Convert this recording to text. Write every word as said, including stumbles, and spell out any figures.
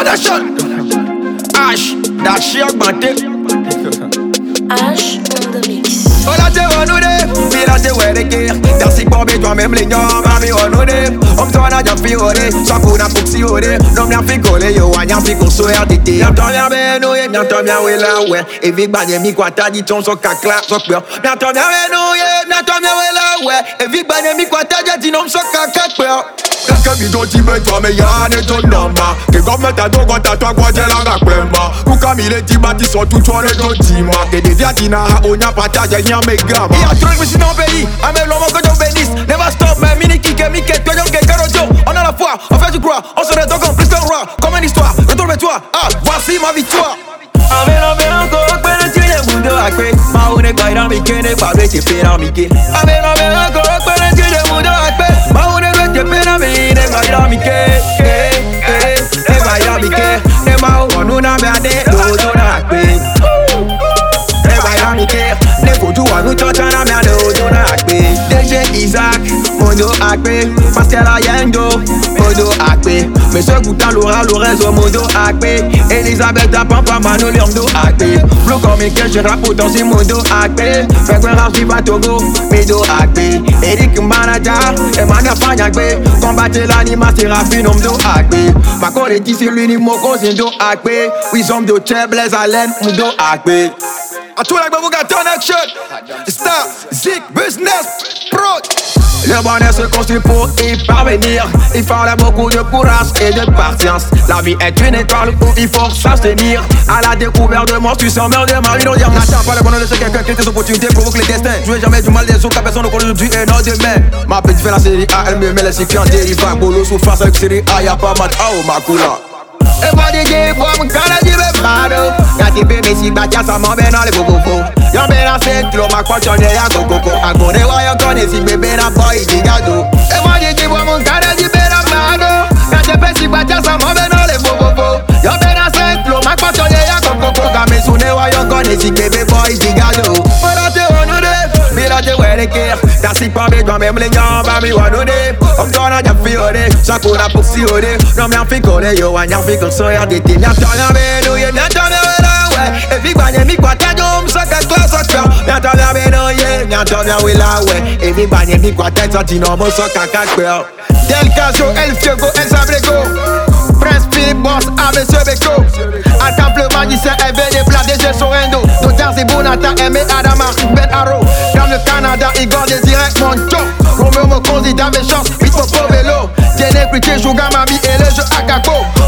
Connection. H, that she augmenté. H on the mix. Hola te wanoude, mira te wereke. Dansi kwa be toi même les nyom, mami wanoude. Om toi na jafi ore, so kuna puksi ore. No mi afi gole yo wanya fi konso R D T. Y'a ton bien beno ye, y'a ton bien we la we. Evi banye mi kwa ta di ton so kakla so peur. Y'a ton bien beno ye, y'a ton bien we la we. Evi banye mi kwa ta di nom so kakla peur. Kaka bido ti me toi me yane ton nama. Que comme ta do kwa ta toi kwa jela ga kwema. Kuka mile ti bati so tout toi le ton tima. Que de via tina ha onya pataje nya me gama. Il y a trop de dans le pays. Amène l'homme que Dieu bénisse. Never stop man, mini kick mi que toi que Karojo. On a la foi, on fait du croix. On se redonne comme plus qu'un roi. Comme une histoire, retourne-toi. Ah, voici ma victoire. Amène l'homme encore, peine tu les boudes à quai. Ma une baïra mi que ne pas te faire mi que. Amène l'homme encore, peine tu les boudes à quai. Ma une te pena mi ne baïra mi que. Eh, eh, ne baïra mi que. Ne ma on n'a pas de dodo à quai. Ne baïra mi que. Ne faut tout à nous t'entendre à merde dodo à quai. D J Isaac, modo à quai. Pascal Ayendo, modo à quai. Monsieur Goutin, Laura, Lorenzo, modo à quai. Elisabeth, Pampa, Mano, Leondo à quai. Blue Comical, je rappe autant si modo à quai. Fait quoi rap, viva Togo, modo à quai. Eric Manaja, Emmanuel Fanyagbe. Combattre l'animation, Rafi, nomdo à quai. Ma collègue ici, l'unique mot, Zindo à quai. Oui, sommes de Blaise Allen, modo à quai. A tous les gars, connection. Star, Zik, Business, Pro. Le bonheur se construit pour y parvenir. Il fallait beaucoup de courage et de patience. La vie est une étoile où il faut s'abstenir. À la découverte de moi, tu sens meurt de ma vie. N'attends pas le bonheur de ce quelqu'un qui tes opportunités provoque les destins. Jouez jamais du mal des autres, car personne ne connaît aujourd'hui et non demain. Ma petite fait la série A, elle me met les cycles en dérivat. Bolo sous face avec série A, y'a pas mal. Oh, ma coula. E pode de como cara de bebado. Gati bebe si batia sa mão bem na le fofofo. Yon bem na centro, ma cochone ya cococo. Agora eu aio cone si bebe na boy de gado. E pode de como cara de bebado. Gati bebe si batia sa mão bem na le fofofo. Yon bem na centro, ma cochone ya cococo. Game sune eu aio cone si bebe boy de gado. Para te onude, mira te wereke. Dansi pa be toi même les gens ba mi wanoude. Om tona ja fiore, sakura puxi ore. No me afikore yo anya fikon so ya de te. Nya tona be no ye, nya tona be la we. E fi banye mi kwa ta jom so ka class so ka. Nya tona be no ye, nya tona we la we. E fi banye mi kwa ta so ti no mo so ka ka kwel. Del caso el fiego el sabrego. Prince Philip Boss avec ce béco. À temple magicien et des plats de chez Sorendo. D'autant c'est Bonata aimé Adama Ben Arrow. Comme le Canada, Igor désiré mon job. Romeo me candidat mes chances, vite mon pauvre vélo. Tiens écouté Sugar Mami et le jeu Akako.